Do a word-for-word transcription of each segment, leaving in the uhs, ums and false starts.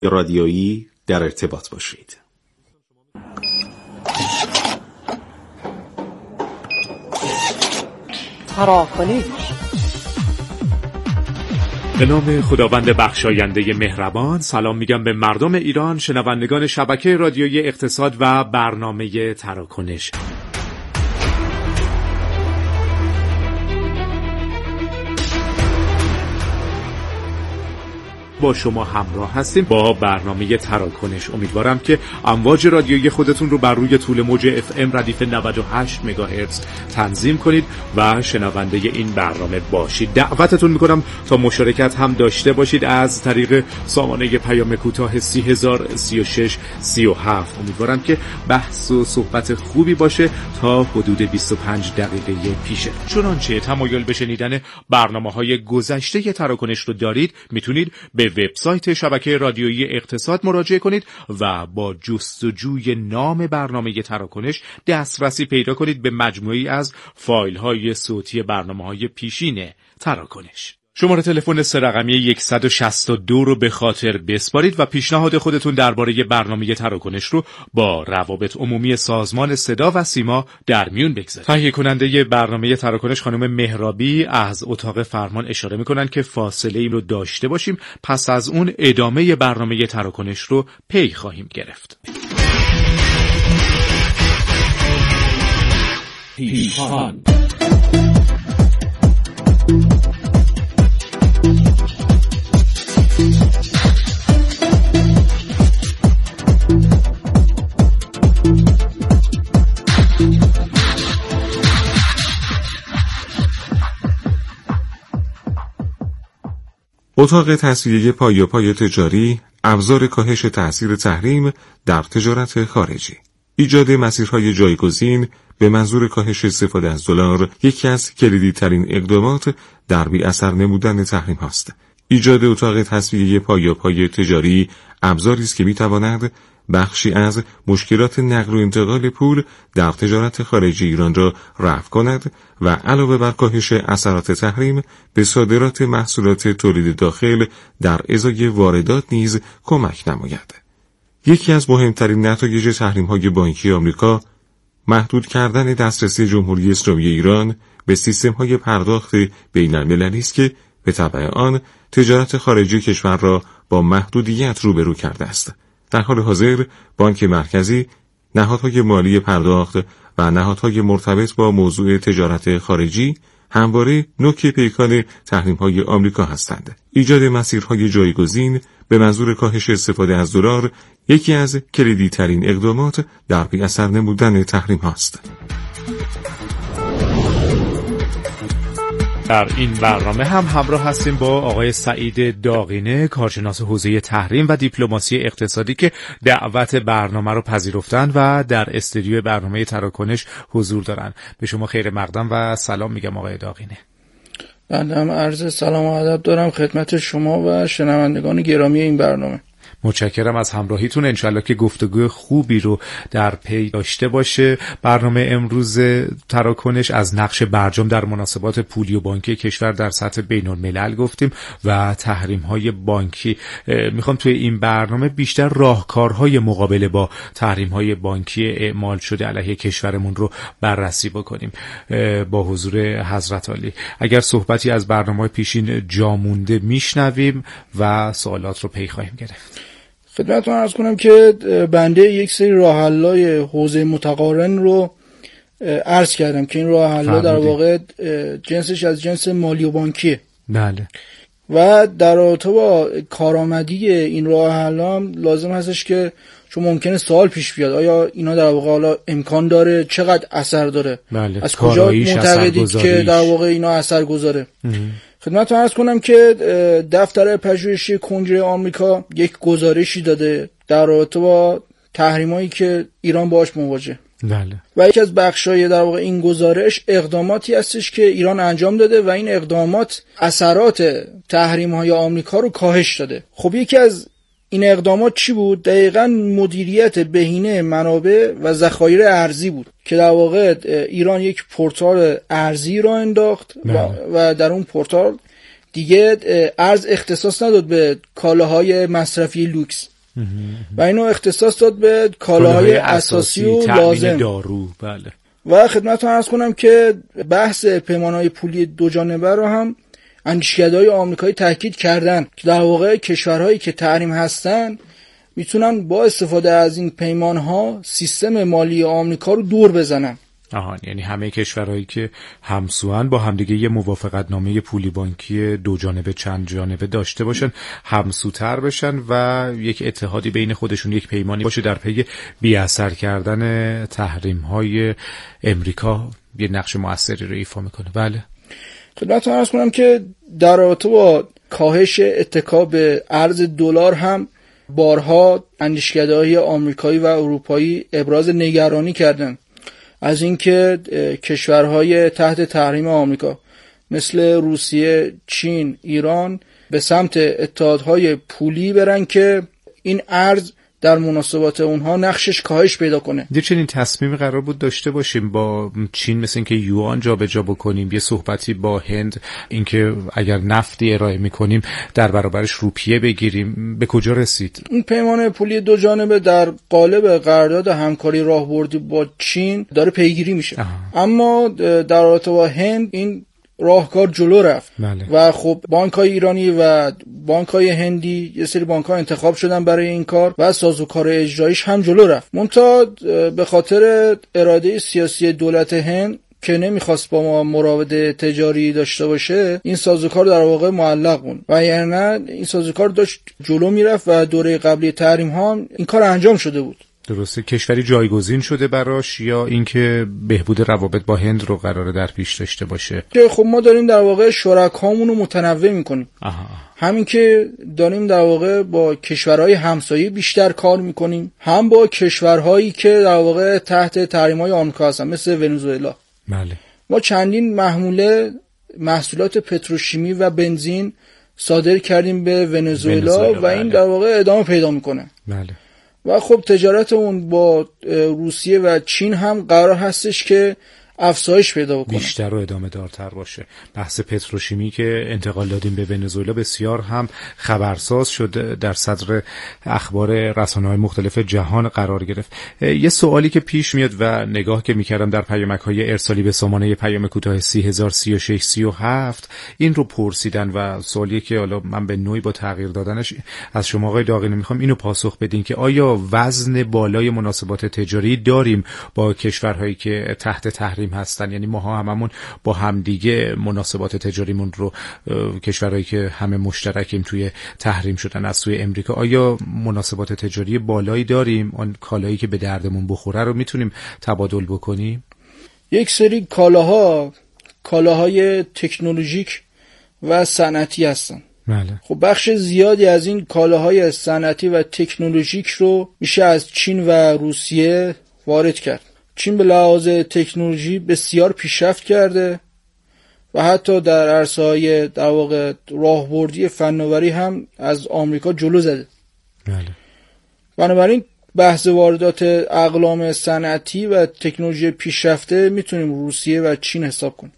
رادیویی در ارتباط باشید. تراکنش. به نام خداوند بخشاینده مهربان، سلام میگم به مردم ایران، شنوندگان شبکه رادیویی اقتصاد و برنامه تراکنش. با شما همراه هستیم با برنامه تراکنش. امیدوارم که امواج رادیویی خودتون رو بر روی طول موج اف ام ردیف نود و هشت مگاهرتز تنظیم کنید و شنونده این برنامه باشید. دعوتتون میکنم تا مشارکت هم داشته باشید از طریق سامانه پیام کوتاه سی هزار سی و شش سی و هفت. امیدوارم که بحث و صحبت خوبی باشه تا حدود بیست و پنج دقیقه پیشه. چنانچه تمایل به شنیدن برنامه‌های گذشته تراکنش رو دارید، میتونید به وبسایت شبکه رادیویی اقتصاد مراجعه کنید و با جستجوی نام برنامه تراکنش دسترسی پیدا کنید به مجموعی از فایل‌های صوتی برنامه‌های پیشین تراکنش. شماره تلفن سه رقمی صد و شصت و دو رو به خاطر بسپارید و پیشنهاد خودتون درباره برنامه تراکنش رو با روابط عمومی سازمان صدا و سیما در میون بگذارید. تهیه کننده برنامه تراکنش خانم مهرابی از اتاق فرمان اشاره میکنن که فاصله این رو داشته باشیم، پس از اون ادامه برنامه تراکنش رو پی خواهیم گرفت. پیشخوان. اتاق تسویه پایه‌پای تجاری، ابزار کاهش تأثیر تحریم در تجارت خارجی. ایجاد مسیرهای جایگزین به منظور کاهش استفاده از دلار یکی از کلیدی ترین اقدامات در بی اثر نمودن تحریم هاست. ایجاد اتاق تسویه پایه‌پای تجاری ابزاری است که می‌تواند بخشی از مشکلات نقل و انتقال پول در تجارت خارجی ایران را رفع کند و علاوه بر کاهش اثرات تحریم به صادرات محصولات تولید داخل در ازای واردات نیز کمک نماید. یکی از مهمترین نتایج تحریم‌های بانکی آمریکا محدود کردن دسترسی جمهوری اسلامی ایران به سیستم‌های پرداخت بین‌المللی است که به تبع آن تجارت خارجی کشور را با محدودیت روبرو کرده است. در حال حاضر بانک مرکزی، نهادهای مالی پرداخت و نهادهای مرتبط با موضوع تجارت خارجی همواره نوک پیکان تحریم‌های آمریکا هستند. ایجاد مسیرهای جایگزین به منظور کاهش استفاده از دلار یکی از کلیدی ترین اقدامات در بی اثر نمودن تحریم هاست. در این برنامه هم همراه هستیم با آقای سعید داغینه، کارشناس حوزه تحریم و دیپلماسی اقتصادی که دعوت برنامه رو پذیرفتن و در استودیو برنامه تراکنش حضور دارن. به شما خیر مقدم و سلام میگم آقای داغینه. بنده هم عرض سلام و ادب دارم خدمت شما و شنوندگان گرامی این برنامه. متشکرم از همراهیتون. انشالله که گفتگو خوبی رو در پی داشته باشه. برنامه امروز تراکنش از نقش برجام در مناسبات پولی و بانکی کشور در سطح بین الملل گفتیم و تحریم های بانکی. میخوام توی این برنامه بیشتر راهکارهای مقابله با تحریم های بانکی اعمال شده علیه کشورمون رو بررسی بکنیم با حضور حضرت عالی. اگر صحبتی از برنامه پیشین جا مونده میشنویم و سوالات رو پی خواهیم گرفت. خدمتتون عرض کنم که بنده یک سری راه حل‌های حوزه متقارن رو عرض کردم که این راه حل‌ها در واقع جنسش از جنس مالی و بانکیه. بله. و در رابطه با کارآمدی این راه حل‌ها هم لازم هستش که چون ممکنه سوال پیش بیاد آیا اینا در واقع حالا امکان داره، چقدر اثر داره، بله. از کجا معتقدید که در واقع اینا اثر گذاره. خدمتتون عرض کنم که دفتر پژوهشی کنگره آمریکا یک گزارشی داده در رابطه با تحریمایی که ایران باهاش مواجهه. بله. و یکی از بخشای در واقع این گزارش اقداماتی هستش که ایران انجام داده و این اقدامات اثرات تحریم‌های آمریکا رو کاهش داده. خب یکی از این اقدامات چی بود؟ دقیقاً مدیریت بهینه منابع و ذخایر ارزی بود که در واقع ایران یک پورتال ارزی را انداخت و, و در اون پورتال دیگه ارز اختصاص نداد به کالاهای مصرفی لوکس، و اینو اختصاص داد به کالاهای اساسی و لازم، دارو. بله. و خدمتتون عرض کنم که بحث پیمانهای پولی دو جانبه رو هم اندیشکدهای آمریکایی تاکید کردن که در واقع کشورهایی که تحریم هستن میتونن با استفاده از این پیمانها سیستم مالی آمریکا رو دور بزنن. آها، یعنی همه کشورهایی که همسوان با همدیگه یه موافقتنامه پولی بانکی دو جانبه چند جانبه داشته باشن، همسوتر بشن و یک اتحادی بین خودشون، یک پیمانی باشه در پی بی اثر کردن تحریم‌های امریکا یه نقش موثری رو ایفا میکنه. بله. خدمتتون عرض کنم که در رابطه با کاهش اتکا به ارز دلار هم بارها اندیشکدهای آمریکایی و اروپایی ابراز نگرانی کردند از اینکه کشورهای تحت تحریم آمریکا مثل روسیه، چین، ایران به سمت اتحادهای پولی برن که این ارز در مناسبات اونها نقشش کاهش پیدا کنه. یه چنین تصمیمی قرار بود داشته باشیم با چین، مثل اینکه یوان جابجا بکنیم، یه صحبتی با هند اینکه اگر نفتی ارائه میکنیم در برابرش روپیه بگیریم. به کجا رسید؟ این پیمان پولی دو جانبه در قالب قرارداد همکاری راهبردی با چین داره پیگیری میشه. آه. اما در رابطه با هند این راهکار جلو رفت. بله. و خب بانک‌های ایرانی و بانک‌های هندی یه سری بانک‌ها انتخاب شدن برای این کار و سازوکار اجرایش هم جلو رفت. منتها به خاطر اراده سیاسی دولت هند که نمیخواست با ما مراوده تجاری داشته باشه، این سازوکار در واقع معلق بود و یعنی این سازوکار داشت جلو میرفت و دوره قبلی تحریم ها این کار انجام شده بود. درسته. کشوری جایگزین شده براش یا اینکه بهبود روابط با هند رو قراره در پیش داشته باشه؟ که خب ما داریم در واقع شرکامون رو متنوع میکنیم. آها. همین که داریم در واقع با کشورهای همسایه بیشتر کار میکنیم، هم با کشورهایی که در واقع تحت تحریم‌های آمریکا هستن مثل ونزوئلا. بله. ما چندین محموله محصولات پتروشیمی و بنزین صادر کردیم به ونزوئلا و این بله. در واقع ادامه پیدا میکنه. بله. و خب تجارت اون با روسیه و چین هم قرار هستش که افزایش پیدا بکنه، بیشتر و ادامه دارتر باشه. بحث پتروشیمی که انتقال دادیم به ونزوئلا بسیار هم خبرساز شد، در صدر اخبار رسانه‌های مختلف جهان قرار گرفت. یه سوالی که پیش میاد و نگاه که میکردم در پیامک‌های ارسالی به سامانه پیام کوتاه سی هزار و سی و شش سی و هفت این رو پرسیدن و سوالی که حالا من به نوعی با تغییر دادنش از شما آقای داغینی میخوام اینو پاسخ بدین که آیا وزن بالای مناسبات تجاری داریم با کشورهایی که تحت تحریم هستن؟ یعنی ما هممون با همدیگه مناسبات تجاریمون رو، کشورهایی که همه مشترکیم توی تحریم شدن از سوی امریکا، آیا مناسبات تجاری بالایی داریم؟ آن کالایی که به دردمون بخوره رو میتونیم تبادل بکنیم؟ یک سری کالاها کالاهای تکنولوژیک و صنعتی هستن. بله. خب بخش زیادی از این کالاهای صنعتی و تکنولوژیک رو میشه از چین و روسیه وارد کرد. چین به لحاظ تکنولوژی بسیار پیشرفت کرده و حتی در عرصه‌های در واقع راهبردی فناوری هم از آمریکا جلو زده. بله. بنابراین بحث واردات اقلام صنعتی و تکنولوژی پیشرفته میتونیم روسیه و چین حساب کنیم.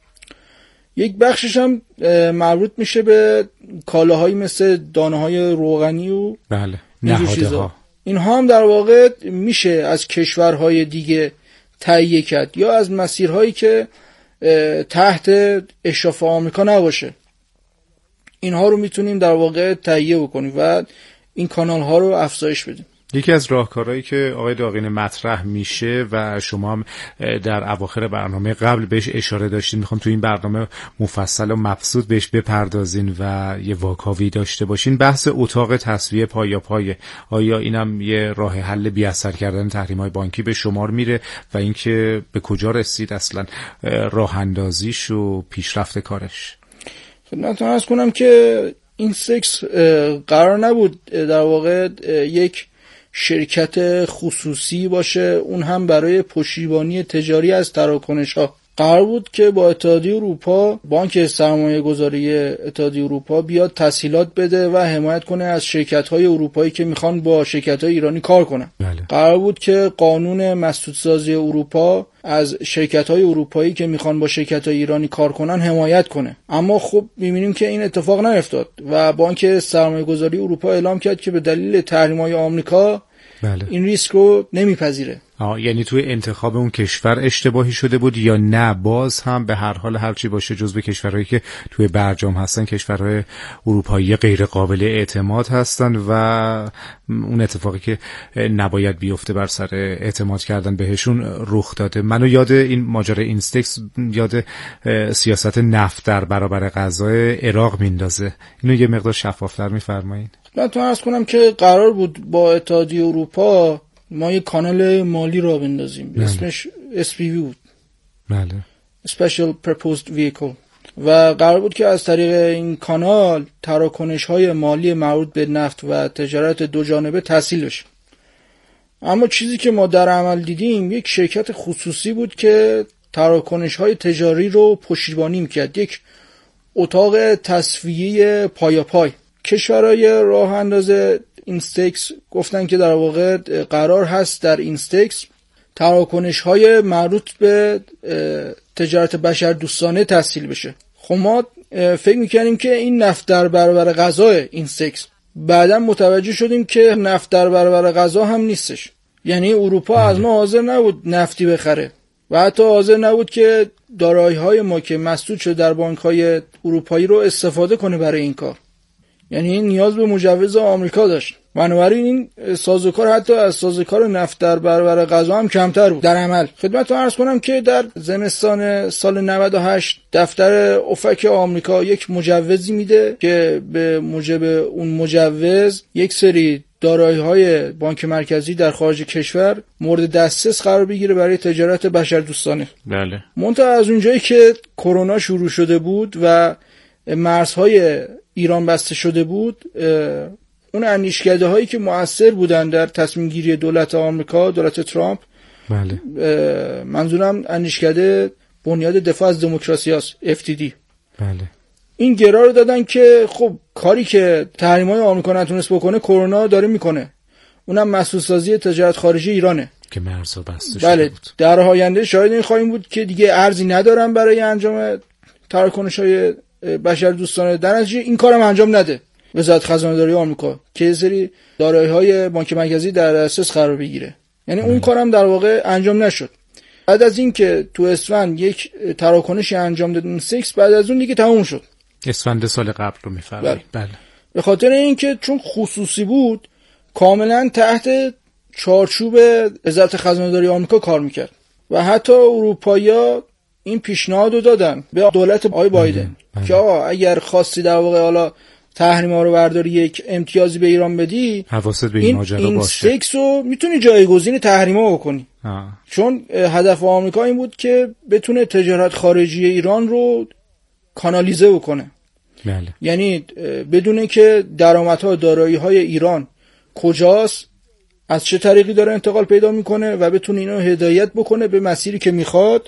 یک بخشش هم مربوط میشه به کالاهایی مثل دانه‌های روغنی و بله نهادها. اینها هم در واقع میشه از کشورهای دیگه تهیه کرد یا از مسیرهایی که تحت اشراف آمریکا نباشه، اینها رو میتونیم در واقع تهیه بکنیم و این کانال ها رو افزایش بدیم. یکی از راهکارهایی که آقای داغینی مطرح میشه و شما هم در اواخر برنامه قبل بهش اشاره داشتین، میخوام تو این برنامه مفصل و مبسوط بهش بپردازین و یه واکاوی داشته باشین، بحث اتاق تسویه پایاپایه. آیا اینم یه راه حل بی اثر کردن تحریم‌های بانکی به شمار میره و اینکه به کجا رسید اصلا راه اندازیش و پیشرفت کارش؟ خدمتتون عرض کنم که این سکس قرار نبود در واقع یک شرکت خصوصی باشه، اون هم برای پشتیبانی تجاری از تراکنش‌ها. قرار بود که با اتحادیه اروپا، بانک سرمایه گذاری اتحادیه اروپا بیاد تسهیلات بده و حمایت کنه از شرکت‌های اروپایی که میخوان با شرکت‌های ایرانی کار کنن. بله. قرار بود که قانون مسدودسازی اروپا از شرکت‌های اروپایی که میخوان با شرکت‌های ایرانی کار کنن حمایت کنه، اما خب می‌بینیم که این اتفاق نیفتاد و بانک سرمایه‌گذاری اروپا اعلام کرد که به دلیل تحریم‌های آمریکا بله. این ریسک رو نمیپذیره. آه یعنی توی انتخاب اون کشور اشتباهی شده بود یا نه باز هم به هر حال هرچی باشه جزو کشورهایی که توی برجام هستن کشورهای اروپایی غیر قابل اعتماد هستن و اون اتفاقی که نباید بیفته بر سر اعتماد کردن بهشون رخ داده. منو یاد این ماجرای اینستکس یاد سیاست نفت در برابر غزای عراق میندازه. اینو یه مقدار شفافتر میفرمایید؟ من تو عرض کنم که قرار بود با اتحادیه اروپا ما یک کانال مالی را بندازیم بله. اسمش اس پی وی بود بله Special Purpose Vehicle و قرار بود که از طریق این کانال تراکنش‌های مالی مربوط به نفت و تجارت دو جانبه تسهیل بشه. اما چیزی که ما در عمل دیدیم یک شرکت خصوصی بود که تراکنش‌های تجاری رو پشتیبانی می‌کرد، یک اتاق تصفیه پایاپای. کشورهای راه انداز اینستکس گفتن که در واقع قرار هست در اینستکس تراکنش‌های مربوط به تجارت بشردوستانه تسهیل بشه. خب ما فکر می‌کردیم که این نفت در برابر غذا اینستکس، بعداً متوجه شدیم که نفت در برابر غذا هم نیستش. یعنی اروپا از ما حاضر نبود نفتی بخره و حتی حاضر نبود که دارایی‌های ما که مسدود شده در بانک‌های اروپایی رو استفاده کنه برای این کار. یعنی این نیاز به مجوز آمریکا داشت. بنابراین این سازوکار حتی از سازوکار نفت در برابر غذا هم کمتر بود در عمل. خدمتتون عرض کنم که در زمستان سال نود و هشت دفتر اوفک آمریکا یک مجوزی میده که به موجب اون مجوز یک سری دارایی‌های بانک مرکزی در خارج کشور مورد دسترس قرار بگیره برای تجارت بشردوستانه. بله. منتها از اونجایی که کرونا شروع شده بود و مرزهای ایران بسته شده بود، اون اندیشکده هایی که مؤثر بودن در تصمیم گیری دولت آمریکا، دولت ترامپ، بله. منظورم اندیشکده بنیاد دفاع از دموکراسی است، اف تی دی. بله. این گرا رو دادن که خب کاری که تحریم‌های آمریکا نتونست بکنه کرونا داره میکنه، اونم مسدودسازی تجارت خارجی ایرانه که مرزها بسته شده بله. بود. در آینده شاید این خواهیم بود که دیگه ارزی ندارن برای انجام تراکنش‌های بشردوستانه، در نتیجه این کارم انجام نده وزارت خزانه‌داری آمریکا که سری دارایی‌های بانک مرکزی در دسترس قرار بگیره. یعنی اون کارم در واقع انجام نشد. بعد از این که تو اسفند یک تراکنشی انجام داد این سکس، بعد از اون دیگه تموم شد. اسفند سال قبل رو می‌فرمایید. بله. بله. به خاطر اینکه چون خصوصی بود کاملا تحت چارچوب وزارت خزانه‌داری آمریکا کار می‌کرد و حتی اروپایی‌ها این پیشنهاد رو دادن به دولت آقای بایدن که آقا اگر خواستی در واقع حالا تحریم‌ها رو برداری یک امتیازی به ایران بدی، حواست به این ماجرا باشه. این سکس رو میتونی جایگزین تحریم‌ها بکنی. آه. چون هدف آمریکا این بود که بتونه تجارت خارجی ایران رو کانالیزه بکنه. بله. یعنی بدونه که درآمدها دارایی‌های ایران کجاست، از چه طریقی داره انتقال پیدا میکنه و بتونه اینو هدایت بکنه به مسیری که میخواد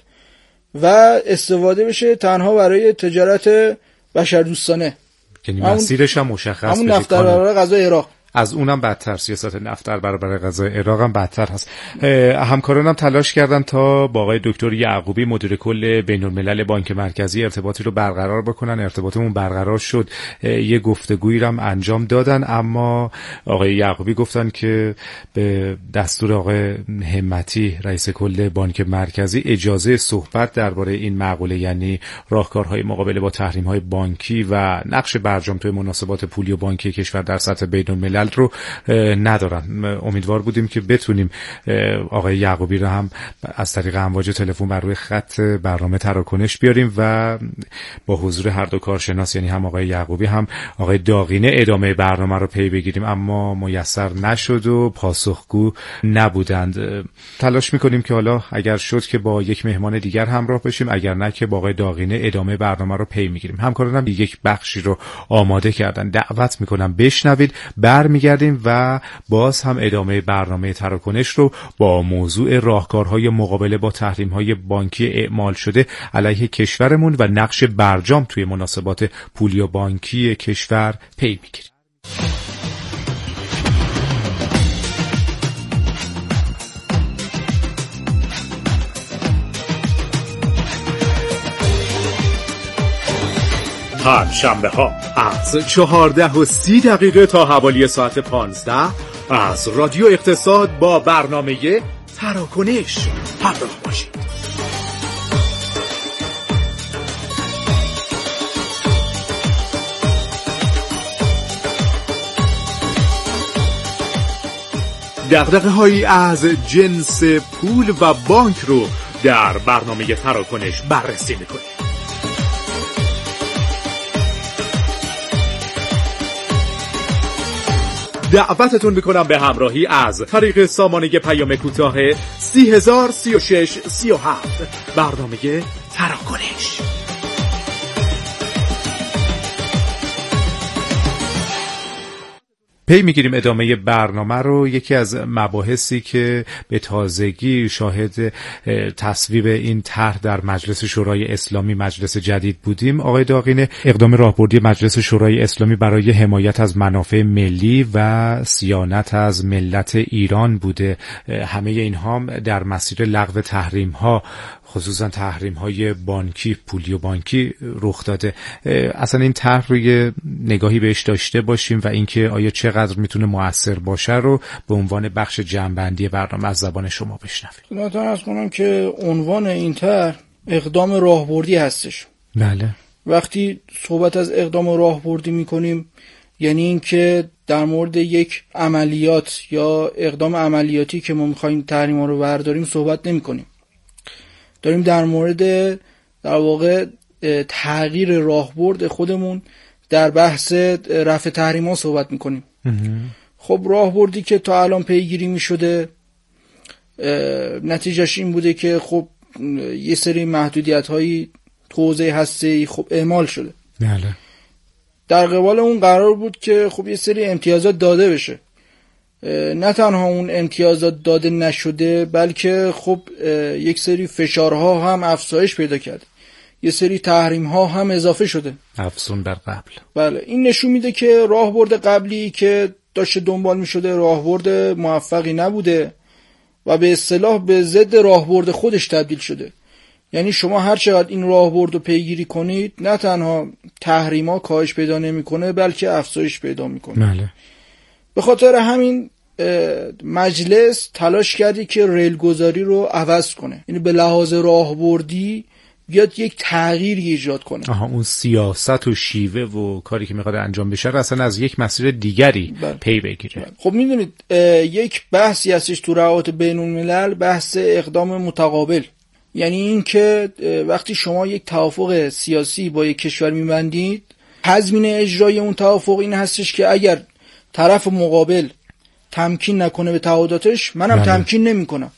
و استفاده بشه تنها برای تجارت بشردوستانه. یعنی مسیرش هم مشخص بشه. همون نفت در برابر غذای عراق. از اونم بدتر، سیاست نفت در برابر غذای عراق هم بدتر هست. همکارانم تلاش کردن تا با آقای دکتر یعقوبی مدیر کل بین‌الملل بانک مرکزی ارتباطی رو برقرار بکنن. ارتباطمون برقرار شد، یه گفتگویی رو هم انجام دادن، اما آقای یعقوبی گفتن که به دستور آقای همتی رئیس کل بانک مرکزی اجازه صحبت درباره این مقوله، یعنی راهکارهای مقابله با تحریم‌های بانکی و نقش برجام توی مناسبات پولی و بانکی کشور در سطح بین‌الملل رو ندارن. امیدوار بودیم که بتونیم آقای یعقوبی رو هم از طریق امواج تلفن بر روی خط برنامه تراکنش بیاریم و با حضور هر دو کارشناس، یعنی هم آقای یعقوبی هم آقای داغینه، ادامه برنامه رو پی بگیریم، اما میسر نشد و پاسخگو نبودند. تلاش میکنیم که حالا اگر شد که با یک مهمان دیگر همراه بشیم، اگر نه که با آقای داغینه ادامه برنامه رو پی میگیریم. همکارانم یک بخشی رو آماده کردن، دعوت میکنم بشنوید. برمیگردیم و باز هم ادامه برنامه تراکنش رو با موضوع راهکارهای مقابله با تحریم‌های بانکی اعمال شده علیه کشورمون و نقش برجام توی مناسبات پولی و بانکی کشور پی میگیریم. هر شنبه ها از چهارده و سی دقیقه تا حوالی ساعت پانزده از رادیو اقتصاد با برنامه تراکنش همراه باشید. دغدغه هایی از جنس پول و بانک رو در برنامه تراکنش بررسی میکنیم. دعوتتون میکنم به همراهی از طریق سامانه پیام کوتاه سی هزار سی و شش سی و هفت برنامه تراکنش. پی میگیریم ادامه برنامه رو. یکی از مباحثی که به تازگی شاهد تصویب این طرح در مجلس شورای اسلامی، مجلس جدید بودیم، آقای داقینه، اقدام راهبردی مجلس شورای اسلامی برای حمایت از منافع ملی و صیانت از ملت ایران بوده. همه اینها در مسیر لغو تحریم ها، خصوصا تحریم های بانکی، پولی و بانکی رخ داده. اصلا این طرح رو یه نگاهی بهش داشته باشیم و اینکه آیا چقدر میتونه مؤثر باشه رو به عنوان بخش جمع‌بندی برنامه از زبان شما بشنویم. خدمتتون عرض کنم که عنوان این طرح اقدام راهبردی هستش. بله. وقتی صحبت از اقدام راهبردی میکنیم یعنی اینکه در مورد یک عملیات یا اقدام عملیاتی که ما میخوایم تحریم‌ها رو برداریم صحبت نمی‌کنیم. داریم در مورد در واقع تغییر راهبرد خودمون در بحث رفع تحریم‌ها صحبت میکنیم. خب راهبردی که تا الان پیگیری میشده نتیجهش این بوده که خب یه سری محدودیت‌هایی تو حوزه هسته‌ای خب اعمال شده. بله. در قبال اون قرار بود که خب یه سری امتیازات داده بشه. نه تنها اون امتیازات داده نشده بلکه خب یک سری فشارها هم افزایش پیدا کرده، یه سری تحریم‌ها هم اضافه شده، افزون بر قبل. بله، این نشون میده که راهبرد قبلی که داشته دنبال میشده راهبرد موفقی نبوده و به اصطلاح به ضد راهبرد خودش تبدیل شده. یعنی شما هر چقدر این راهبرد رو پیگیری کنید نه تنها تحریم‌ها کاهش پیدا نمی‌کنه بلکه افزایش پیدا می‌کنه. بله. به خاطر همین مجلس تلاش کردی که ریلگذاری رو عوض کنه، یعنی به لحاظ راهبردی بیاد یک تغییری ایجاد کنه. آها، اون سیاست و شیوه و کاری که میخواد انجام بشه رو اصلا از یک مسیر دیگری بله. پی بگیره. بله. خب میدونید یک بحثی هستش تو روابط بین الملل، بحث اقدام متقابل. یعنی این که وقتی شما یک توافق سیاسی با یک کشور میبندید، تضمین اجرای اون توافق این هستش که اگر طرف مقابل تمکین نکنه به تعهداتش، منم بله. تمکین نمی کنم.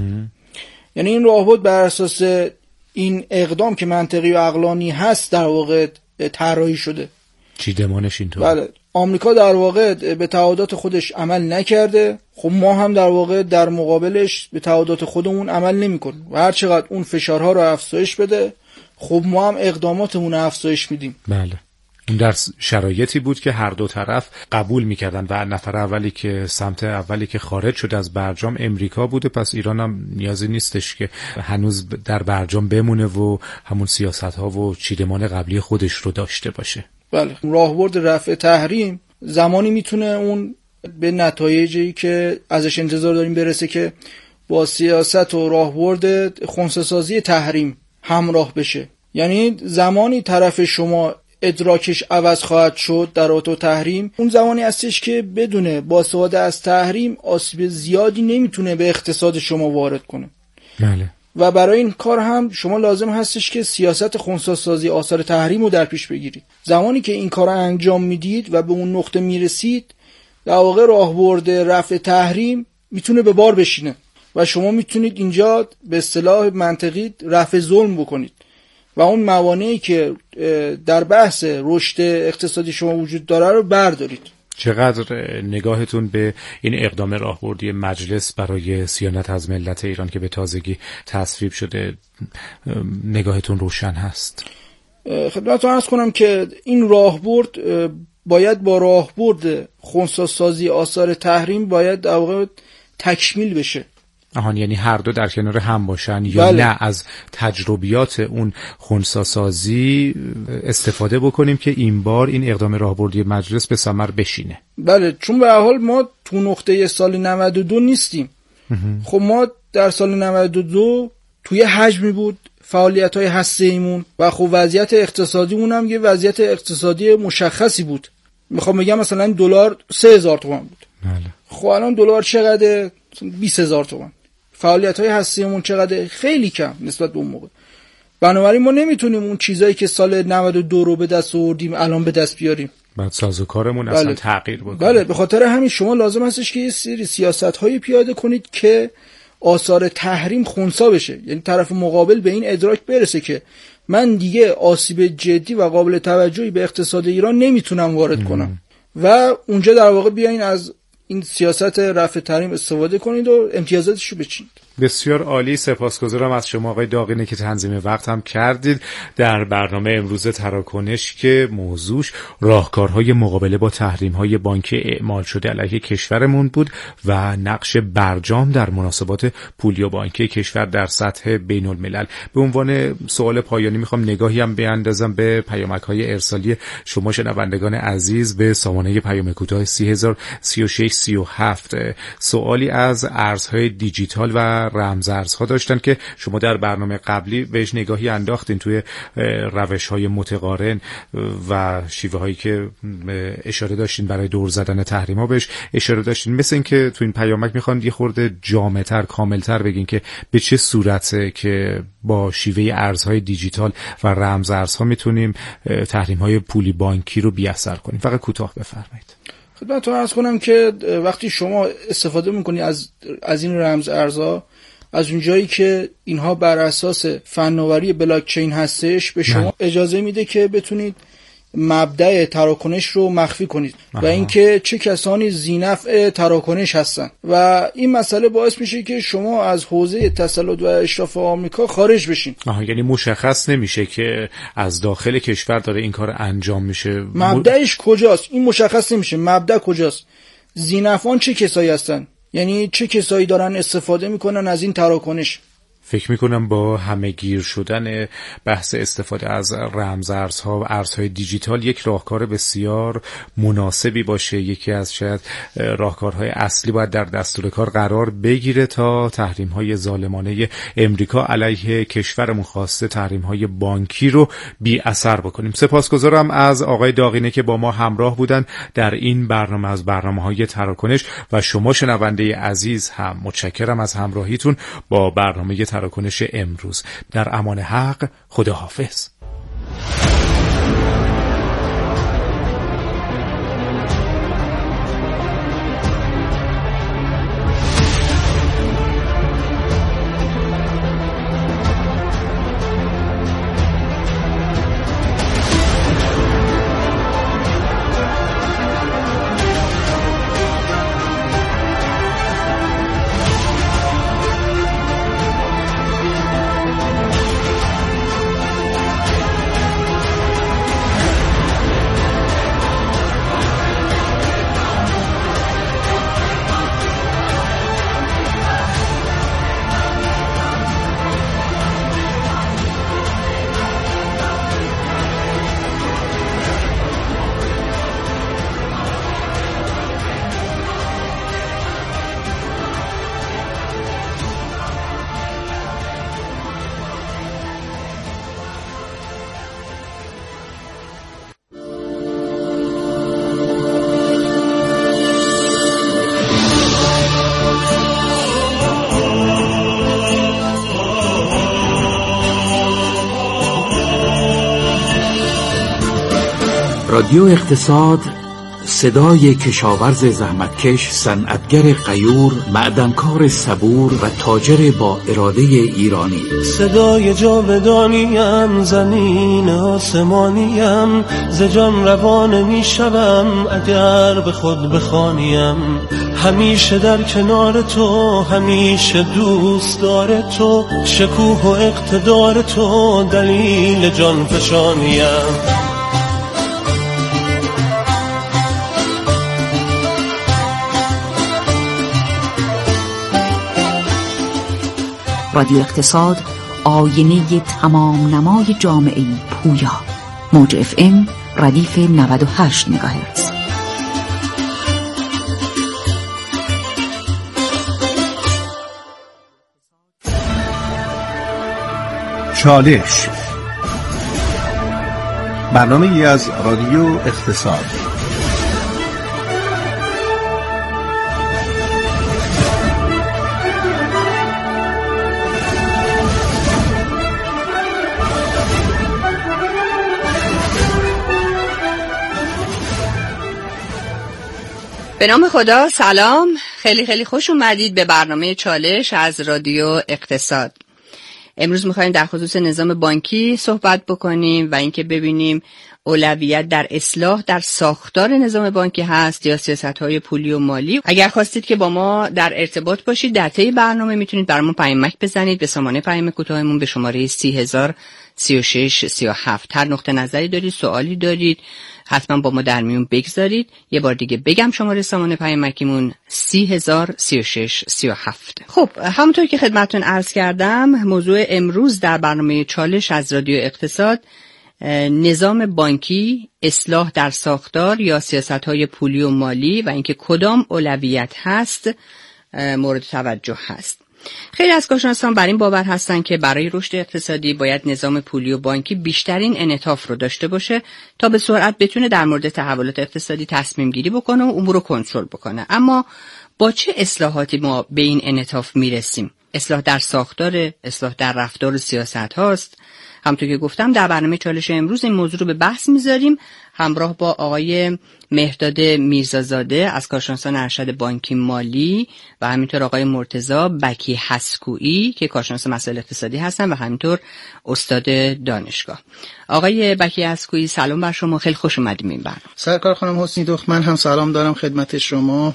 یعنی این راهبرد بر اساس این اقدام که منطقی و عقلانی هست در واقع طراحی شده. چیدمانش اینطور. بله. آمریکا در واقع به تعهدات خودش عمل نکرده، خب ما هم در واقع در مقابلش به تعهدات خودمون عمل نمی‌کنیم و هر چقدر اون فشارها رو افزایش بده، خب ما هم اقداماتمون رو افزایش میدیم. بله. این در شرایطی بود که هر دو طرف قبول میکردن و نفر اولی که سمت اولی که خارج شد از برجام امریکا بوده، پس ایران هم نیازی نیستش که هنوز در برجام بمونه و همون سیاست ها و چیدمان قبلی خودش رو داشته باشه. بله. راهبرد رفع تحریم زمانی میتونه اون به نتایجی که ازش انتظار داریم برسه که با سیاست و راهبرد خنثی‌سازی تحریم همراه بشه. یعنی زمانی طرف شما ادراکش عوض خواهد شد در رابطه با تحریم، اون زمانی هستش که بدون با استفاده از تحریم آسیب زیادی نمیتونه به اقتصاد شما وارد کنه. بله. و برای این کار هم شما لازم هستش که سیاست خنثی‌سازی آثار تحریم رو در پیش بگیرید. زمانی که این کار رو انجام میدید و به اون نقطه میرسید، در واقع راهبرد رفع تحریم میتونه به بار بشینه و شما میتونید اینجا به اصطلاح منطقی رفع ظلم بکنید و اون موانعی که در بحث رشد اقتصادی شما وجود داره رو بردارید. چقدر نگاهتون به این اقدام راهبردی مجلس برای صیانت از ملت ایران که به تازگی تصویب شده نگاهتون روشن هست؟ خدمتتون عرض کنم که این راهبرد باید با راهبرد خنثی‌سازی آثار تحریم باید در واقع تکمیل بشه. آهان، یعنی هر دو در کنار هم باشن یا بله. نه از تجربیات اون خنثی‌سازی استفاده بکنیم که این بار این اقدام راهبردی مجلس به ثمر بشینه. بله، چون به هر حال ما تو نقطه سال نود و دو نیستیم. خب ما در سال نود و دو توی حجمی بود فعالیت‌های هسته‌ایمون و خب وضعیت اقتصادیمون هم یه وضعیت اقتصادی مشخصی بود. میخوام بگم مثلا دلار سه هزار تومان بود. بله. خب الان دلار چقدره؟ بیست هزار تومان. فعالیت‌های هسته‌ایمون چقدره؟ خیلی کم نسبت به اون موقع. بنابراین ما نمیتونیم اون چیزایی که سال نود و دو رو به دست آوردیم الان به دست بیاریم. بعد سازوکارمون اصلا بله. تغییر بکنه. بله، به خاطر همین شما لازم هستش که یه سری سیاست‌هایی پیاده کنید که آثار تحریم خنثی بشه، یعنی طرف مقابل به این ادراک برسه که من دیگه آسیب جدی و قابل توجهی به اقتصاد ایران نمیتونم وارد کنم و اونجا در واقع بیاین از این سیاست رفع تحریم استفاده کنید و امتیازاتشو بچینید. بسیار عالی، سپاسگزارم از شما آقای داغینه که تنظیم وقت هم کردید در برنامه امروز تراکنش که موضوعش راهکارهای مقابله با تحریم‌های بانکی اعمال شده علیه کشورمون بود و نقش برجام در مناسبات پولی و بانکی کشور در سطح بین الملل. به عنوان سوال پایانی میخوام نگاهی هم بیاندازم به پیامک‌های ارسالی شما شنوندگان عزیز به سامانه پیام کوتاه سی هزار سی و شش سی و هفت. سوالی از ارزهای دیجیتال و رمزارزها داشتن که شما در برنامه قبلی بهش نگاهی انداختین توی روش‌های متقارن و شیوه‌هایی که اشاره داشتین برای دور زدن تحریم‌ها بهش اشاره داشتین، مثل این که تو این پیامک میخوان یه خورده جامع‌تر کاملتر بگین که به چه صورته که با شیوه ارزهای دیجیتال و رمزارزها میتونیم تحریم‌های پولی بانکی رو بی‌اثر کنیم. فقط کوتاه بفرمایید. خدمتتون عرض کنم که وقتی شما استفاده میکنی از از این رمز ارزها، از اونجایی که اینها بر اساس فناوری بلاک چین هستش به شما اجازه میده که بتونید مبدأ تراکنش رو مخفی کنید و اینکه چه کسانی ذی‌نفع تراکنش هستن و این مسئله باعث میشه که شما از حوزه تسلط و اشراف آمریکا خارج بشین. آها، یعنی مشخص نمیشه که از داخل کشور داره این کار انجام میشه. مبدأش کجاست؟ این مشخص نمیشه. مبدأ کجاست؟ ذی‌نفعان چه کسایی هستن؟ یعنی چه کسایی دارن استفاده میکنن از این تراکنش؟ فکر میکنم با همه گیر شدن بحث استفاده از رمزارزها و ارزهای دیجیتال یک راهکار بسیار مناسبی باشه. یکی از شاید راهکارهای اصلی باید در دستور کار قرار بگیره تا تحریم‌های ظالمانه امریکا علیه کشورمون خواسته تحریم‌های بانکی رو بی اثر بکنیم. سپاسگزارم از آقای داغینه که با ما همراه بودن در این برنامه از برنامه‌های تراکنش و شما شنونده عزیز هم متشکرم از همراهیتون با برنامه تراکنش امروز. در امان حق، خداحافظ. رادیو اقتصاد، صدای کشاورز زحمتکش، صنعتگر غیور، معدنکار صبور و تاجر با اراده ایرانی. صدای جاودانیم، زمین آسمانیم، ز جان روان می شوم اگر به خود بخوانیم. همیشه در کنار تو، همیشه دوست دار تو، شکوه و اقتدار تو دلیل جان فشانیم. رادیو اقتصاد، آینه تمام نمای جامعه پویا. موج اف ام ردیف نود و هشت مگاهرتز. چالش، برنامه ای از رادیو اقتصاد. به نام خدا، سلام، خیلی خیلی خوش اومدید به برنامه چالش از رادیو اقتصاد. امروز میخوایم در خصوص نظام بانکی صحبت بکنیم و اینکه ببینیم اولویت در اصلاح در ساختار نظام بانکی هست یا سیاست‌های پولی و مالی. اگر خواستید که با ما در ارتباط باشید در طی برنامه میتونید برامون پیامک بزنید به سامانه پیام کوتاهمون به شماره سی هزار سی و شش سی و هفت. هر نقطه نظری دارید، سوالی دارید، حتما با ما در میون بگذارید. یه بار دیگه بگم شماره سامانه پیامکیمون سی هزار سی و شش سی و هفت. خب همونطور که خدمتتون عرض کردم، موضوع امروز در برنامه چالش از رادیو اقتصاد نظام بانکی، اصلاح در ساختار یا سیاست‌های پولی و مالی و اینکه کدام اولویت هست مورد توجه هست. خیلی از کارشناسان بر این باور هستند که برای رشد اقتصادی باید نظام پولی و بانکی بیشترین انعطاف رو داشته باشه تا به سرعت بتونه در مورد تحولات اقتصادی تصمیم گیری بکنه و امور رو کنترل بکنه. اما با چه اصلاحاتی ما به این انعطاف میرسیم؟ اصلاح در ساختار، اصلاح در رفتار و سیاست هاست. همونطور که گفتم در برنامه چالش امروز این موضوع رو به بحث میذاریم همراه با آقای مهرداد میرزازاده از کارشناسان ارشد بانکی مالی و همینطور آقای مرتضی بکی حسکویی که کارشناس مسائل اقتصادی هستن و همینطور استاد دانشگاه. آقای بکی حسکویی سلام بر شما، خیلی خوش اومدید این برنامه. سرکار خانم حسنی دخت، من هم سلام دارم خدمت شما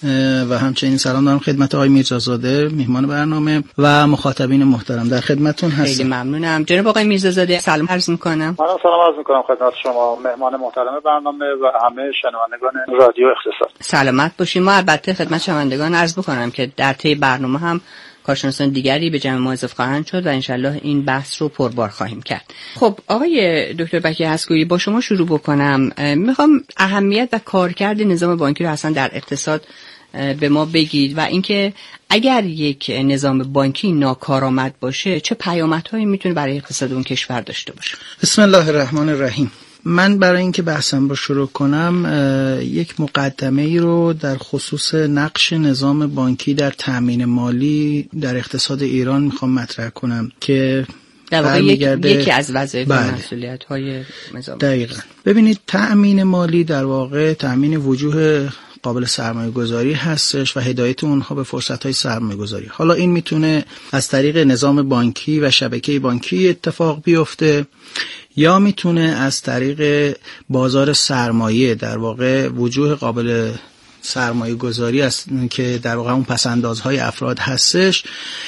و همچنین سلام دارم خدمت آقای میرزازاده میهمان برنامه و مخاطبین محترم. در خدمتتون هستم. خیلی ممنونم. جناب آقای میرزازاده سلام عرض می‌کنم. منم سلام عرض می‌کنم خدمت شما مهمان محترم برنامه و همه شنوندگان رادیو اقتصاد. سلامت باشید. ما البته خدمت شنوندگان عرض بکنم که در طی برنامه هم کارشناسان دیگری به جمع ما اضافه خواهند شد و انشالله این بحث رو پربار خواهیم کرد. خب آقای دکتر بکی حسکویی با شما شروع بکنم. میخوام اهمیت و کارکرد نظام بانکی رو اصلا در اقتصاد به ما بگید و اینکه اگر یک نظام بانکی ناکارآمد باشه چه پیامدهایی میتونه برای اقتصاد اون کشور داشته باشه. بسم الله الرحمن الرحیم. من برای اینکه بحثم رو شروع کنم یک مقدمه ای رو در خصوص نقش نظام بانکی در تأمین مالی در اقتصاد ایران میخوام مطرح کنم که در واقع یک، یکی از وظایف و مسئولیت‌های نظام. دقیقاً. ببینید تأمین مالی در واقع تأمین وجوه قابل سرمایه گذاری هستش و هدایت اونها به فرصت های سرمایه گذاری. حالا این میتونه از طریق نظام بانکی و شبکه بانکی اتفاق بیفته یا میتونه از طریق بازار سرمایه، در واقع وجوه قابل سرمایه گذاری است که در واقع اون پسندازهای افراد هستش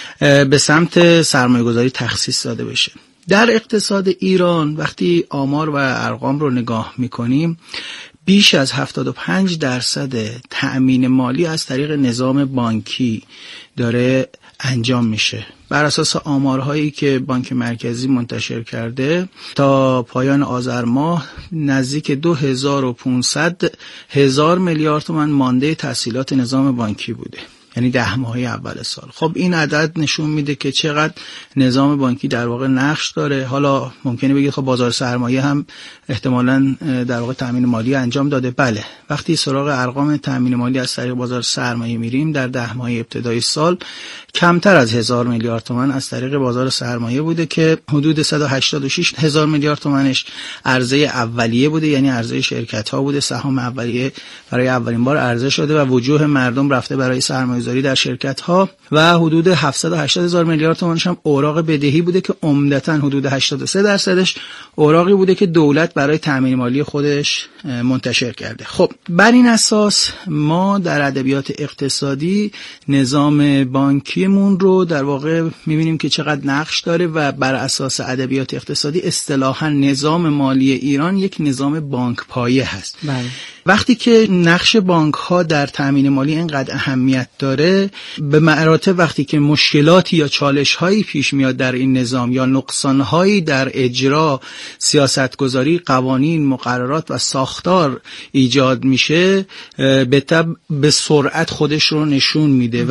به سمت سرمایه گذاری تخصیص داده بشه. در اقتصاد ایران وقتی آمار و ارقام رو نگاه میکنیم بیش از هفتاد و پنج درصد تأمین مالی از طریق نظام بانکی داره انجام میشه. بر اساس آمارهایی که بانک مرکزی منتشر کرده تا پایان آذر ماه نزدیک دو هزار و پانصد هزار میلیارد تومان مانده تسهیلات نظام بانکی بوده، یعنی ده ماهه اول سال. خب این عدد نشون میده که چقدر نظام بانکی در واقع نقش داره. حالا ممکنه بگید خب بازار سرمایه هم احتمالاً در واقع تامین مالی انجام داده. بله، وقتی سراغ ارقام تامین مالی از طریق بازار سرمایه میریم در ده ماه ابتدای سال کمتر از هزار میلیارد تومان از طریق بازار سرمایه بوده که حدود صد و هشتاد و شش هزار میلیارد تومانش عرضه اولیه بوده، یعنی عرضه شرکت ها بوده. سهام اولیه برای اولین بار عرضه شده و وجوه مردم رفته برای سرمایه‌گذاری در شرکت ها و حدود هفتصد و هشتاد هزار میلیارد تومانش هم اوراق بدهی بوده که عمدتاً حدود هشتاد و سه درصدش اوراقی بوده که دولت برای تامین مالی خودش منتشر کرده. خب بر این اساس ما در ادبیات اقتصادی نظام بانکیمون رو در واقع می‌بینیم که چقدر نقش داره و بر اساس ادبیات اقتصادی اصطلاحاً نظام مالی ایران یک نظام بانک پایه هست. بله. وقتی که نقش بانک ها در تامین مالی اینقدر اهمیت داره، به مراتب وقتی که مشکلاتی یا چالش هایی پیش میاد در این نظام یا نقصان هایی در اجرا، سیاستگذاری، قوانین، مقررات و ساختار ایجاد میشه، به طب به سرعت خودش رو نشون میده.